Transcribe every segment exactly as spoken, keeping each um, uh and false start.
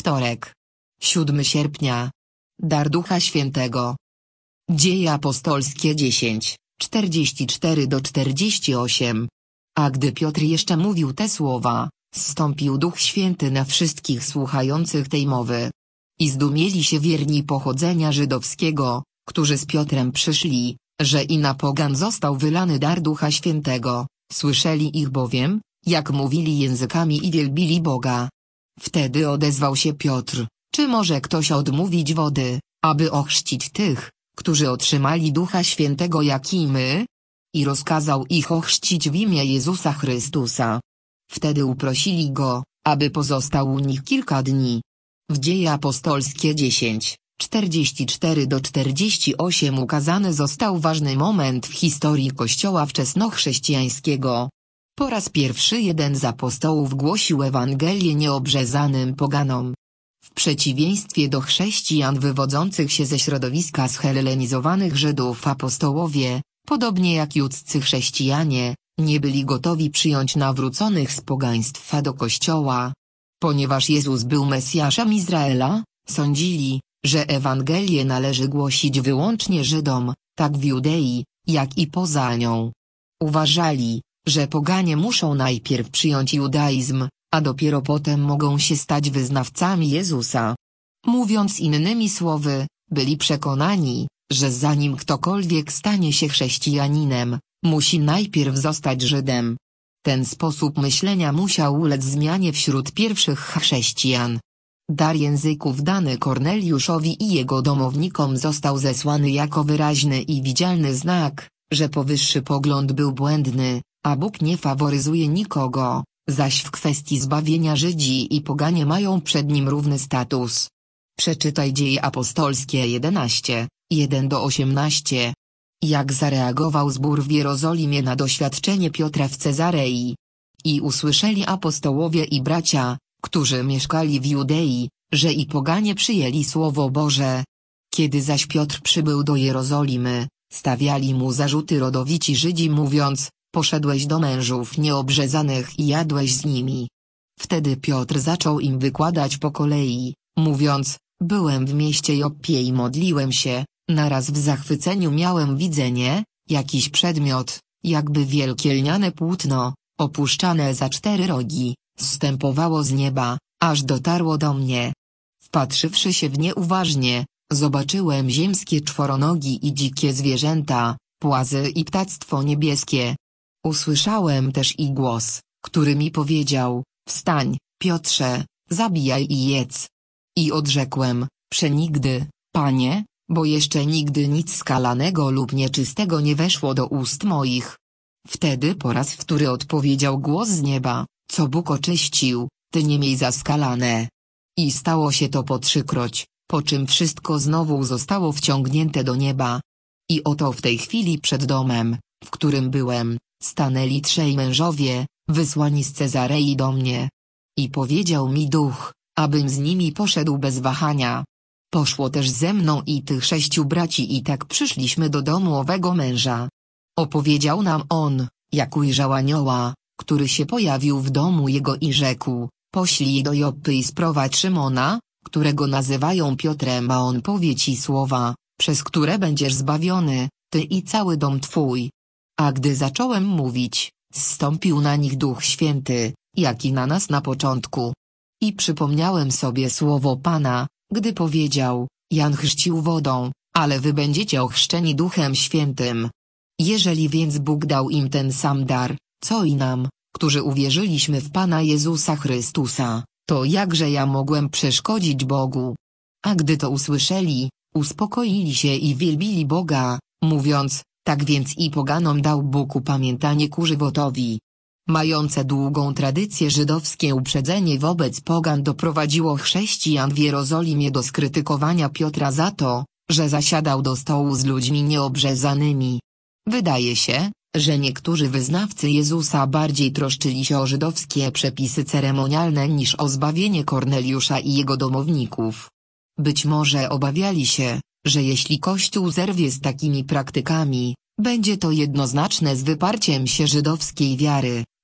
Wtorek. siódmego sierpnia. Dar Ducha Świętego. Dzieje apostolskie dziesięć, czterdzieści cztery do czterdziestu ośmiu. A gdy Piotr jeszcze mówił te słowa, zstąpił Duch Święty na wszystkich słuchających tej mowy. I zdumieli się wierni pochodzenia żydowskiego, którzy z Piotrem przyszli, że i na pogan został wylany dar Ducha Świętego. Słyszeli ich bowiem, jak mówili językami i wielbili Boga. Wtedy odezwał się Piotr: czy może ktoś odmówić wody, aby ochrzcić tych, którzy otrzymali Ducha Świętego jak i my? I rozkazał ich ochrzcić w imię Jezusa Chrystusa. Wtedy uprosili go, aby pozostał u nich kilka dni. W Dzieje apostolskie dziesięć, czterdzieści cztery do czterdziestu ośmiu ukazany został ważny moment w historii Kościoła wczesnochrześcijańskiego. Po raz pierwszy jeden z apostołów głosił Ewangelię nieobrzezanym poganom. W przeciwieństwie do chrześcijan wywodzących się ze środowiska zhelenizowanych Żydów, apostołowie, podobnie jak judzcy chrześcijanie, nie byli gotowi przyjąć nawróconych z pogaństwa do Kościoła. Ponieważ Jezus był Mesjaszem Izraela, sądzili, że Ewangelię należy głosić wyłącznie Żydom, tak w Judei, jak i poza nią. Uważali, że poganie muszą najpierw przyjąć judaizm, a dopiero potem mogą się stać wyznawcami Jezusa. Mówiąc innymi słowy, byli przekonani, że zanim ktokolwiek stanie się chrześcijaninem, musi najpierw zostać Żydem. Ten sposób myślenia musiał ulec zmianie wśród pierwszych chrześcijan. Dar języków dany Korneliuszowi i jego domownikom został zesłany jako wyraźny i widzialny znak, że powyższy pogląd był błędny, a Bóg nie faworyzuje nikogo, zaś w kwestii zbawienia Żydzi i poganie mają przed nim równy status. Przeczytaj Dzieje apostolskie jedenaście, jeden do osiemnastu. Jak zareagował zbór w Jerozolimie na doświadczenie Piotra w Cezarei. I usłyszeli apostołowie i bracia, którzy mieszkali w Judei, że i poganie przyjęli Słowo Boże. Kiedy zaś Piotr przybył do Jerozolimy, stawiali mu zarzuty rodowici Żydzi, mówiąc: poszedłeś do mężów nieobrzezanych i jadłeś z nimi. Wtedy Piotr zaczął im wykładać po kolei, mówiąc: byłem w mieście Joppie i modliłem się, naraz w zachwyceniu miałem widzenie, jakiś przedmiot, jakby wielkie lniane płótno, opuszczane za cztery rogi, zstępowało z nieba, aż dotarło do mnie. Wpatrzywszy się w nie uważnie, zobaczyłem ziemskie czworonogi i dzikie zwierzęta, płazy i ptactwo niebieskie. Usłyszałem też i głos, który mi powiedział: wstań, Piotrze, zabijaj i jedz. I odrzekłem: przenigdy, Panie, bo jeszcze nigdy nic skalanego lub nieczystego nie weszło do ust moich. Wtedy po raz wtóry odpowiedział głos z nieba: co Bóg oczyścił, ty nie miej za skalane. I stało się to po trzykroć, po czym wszystko znowu zostało wciągnięte do nieba. I oto w tej chwili przed domem, w którym byłem, stanęli trzej mężowie, wysłani z Cezarei do mnie. I powiedział mi Duch, abym z nimi poszedł bez wahania. Poszło też ze mną i tych sześciu braci i tak przyszliśmy do domu owego męża. Opowiedział nam on, jak ujrzał anioła, który się pojawił w domu jego i rzekł: poślij do Joppy i sprowadź Szymona, którego nazywają Piotrem, a on powie ci słowa, przez które będziesz zbawiony, ty i cały dom twój. A gdy zacząłem mówić, zstąpił na nich Duch Święty, jak i na nas na początku. I przypomniałem sobie słowo Pana, gdy powiedział: Jan chrzcił wodą, ale wy będziecie ochrzczeni Duchem Świętym. Jeżeli więc Bóg dał im ten sam dar, co i nam, którzy uwierzyliśmy w Pana Jezusa Chrystusa, to jakże ja mogłem przeszkodzić Bogu? A gdy to usłyszeli, uspokoili się i wielbili Boga, mówiąc: tak więc i poganom dał Bóg upamiętanie ku żywotowi. Mające długą tradycję żydowskie uprzedzenie wobec pogan doprowadziło chrześcijan w Jerozolimie do skrytykowania Piotra za to, że zasiadał do stołu z ludźmi nieobrzezanymi. Wydaje się, że niektórzy wyznawcy Jezusa bardziej troszczyli się o żydowskie przepisy ceremonialne niż o zbawienie Korneliusza i jego domowników. Być może obawiali się, że jeśli Kościół zerwie z takimi praktykami, będzie to jednoznaczne z wyparciem się żydowskiej wiary,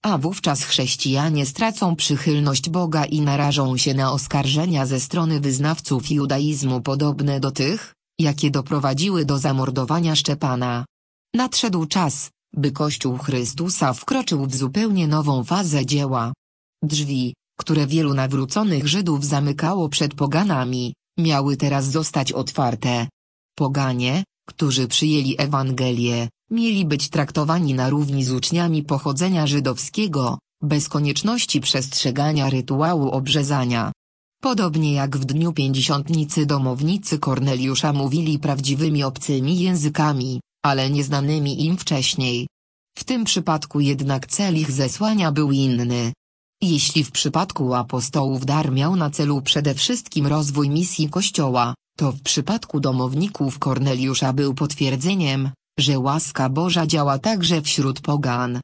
A wówczas chrześcijanie stracą przychylność Boga i narażą się na oskarżenia ze strony wyznawców judaizmu podobne do tych, jakie doprowadziły do zamordowania Szczepana. Nadszedł czas, by Kościół Chrystusa wkroczył w zupełnie nową fazę dzieła. Drzwi, które wielu nawróconych Żydów zamykało przed poganami, miały teraz zostać otwarte. Poganie, którzy przyjęli Ewangelię, mieli być traktowani na równi z uczniami pochodzenia żydowskiego, bez konieczności przestrzegania rytuału obrzezania. Podobnie jak w dniu pięćdziesiątnicy domownicy Korneliusza mówili prawdziwymi obcymi językami, ale nieznanymi im wcześniej. W tym przypadku jednak cel ich zesłania był inny. Jeśli w przypadku apostołów dar miał na celu przede wszystkim rozwój misji Kościoła, to w przypadku domowników Korneliusza był potwierdzeniem, że łaska Boża działa także wśród pogan.